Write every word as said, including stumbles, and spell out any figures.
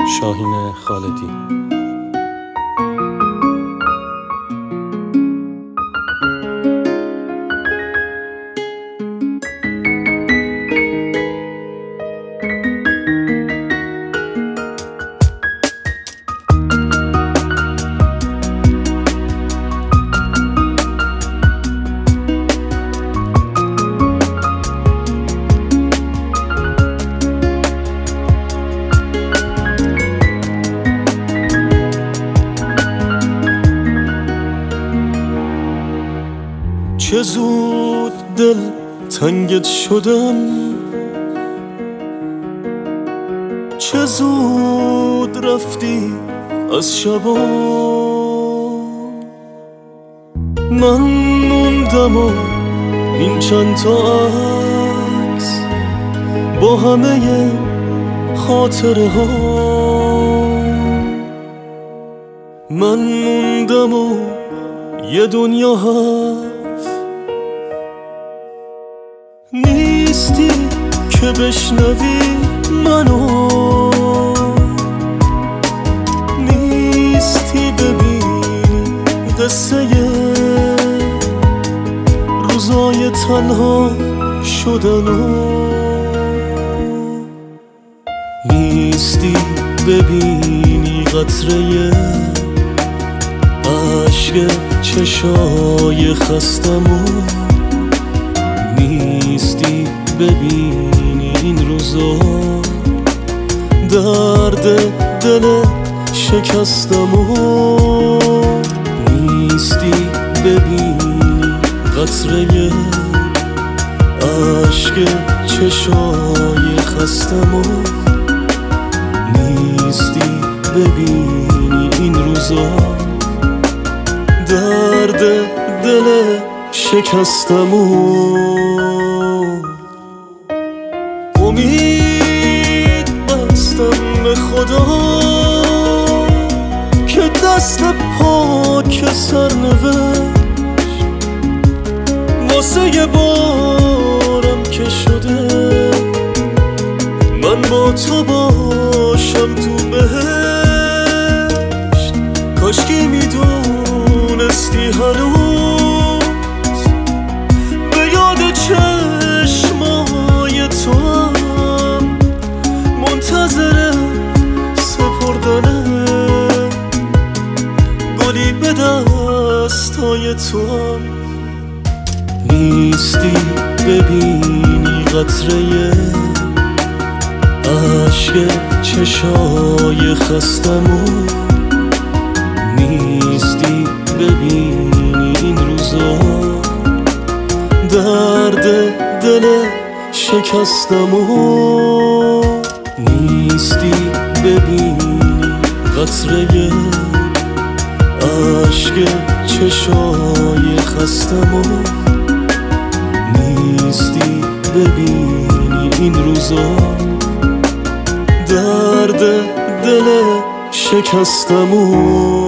شاهین خالدی. چه زود دل تنگت شدم، چه زود رفتی از شبا. من موندم و این چند تا عکس با همه خاطره ها. من موندم و یه دنیا هست نیستی که بشنوی منو، نیستی ببینی قصه روزای تنها شدنو، نیستی ببینی قطره عشق چشای خستمو، نیستی ببینی این روزا درد دل شکستمو، نیستی ببینی قطره عشق چشای خستمو، نیستی ببینی این روزا درد دل شکستمو. امید بستم به خدا که دست پاک سرنوشت واسه یه بارم که شده من با تو باشم تو بهشت. کاشکی میدونستی هنوز به یاد چشمای تو هم منتظر سپردن گلی به دستای تو هم، نیستی ببینی قطره عشق چشای خستمو، نیستی ببینی این روزا درد دل شکستمو، نیستی ببینی قطره عشق چشای خستمو، نیستی ببینی این روزا درد دل شکستمو.